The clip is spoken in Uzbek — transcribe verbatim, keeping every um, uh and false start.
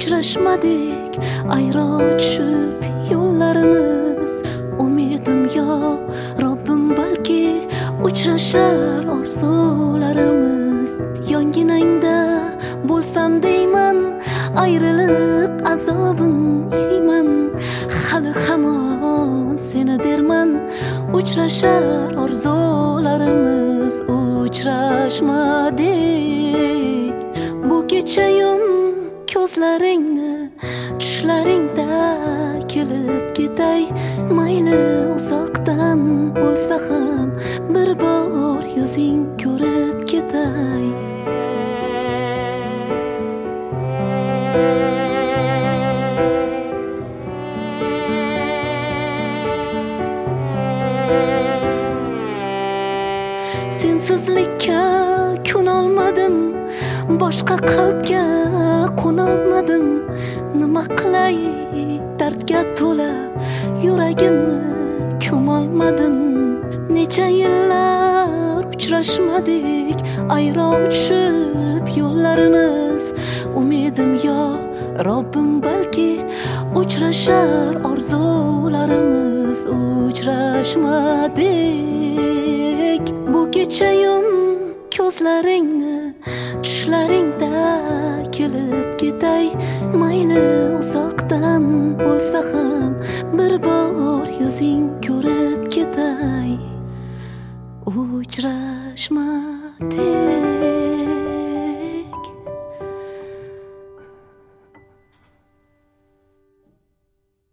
uchrashmadik, ayro tushib yo'llarimiz. Umidim yo Robbim balki uchrashar orzularimiz. Yonginangda bo'lsam deyman, ayriliq azobin yeyman. Hali hamon seni derman, uchrashar orzularimiz. Uchrashmadik bu kechayum, ko'zlaringni tushlaringda kelib ketay. Mayli uzoqdan bo'lsa ham bir bor yuzing ko'rib ketay. Sensizlikka ko'nolmadim, boshqa qalbga qo'nolmadim. Nima qilay, dardga to'la yuragimni ko'molmadim. Necha yillar uchrashmadik, ayro tushib yo'llarimiz. Umidim yo Robbim balki uchrashar orzularimiz. Uchrashmadik bu kechayum, ko'zlaringni tushlaringda kelib ketay. Mayli uzoqdan bo'lsa ham bir bor yuzing ko'rib ketay. Uchrashmadik.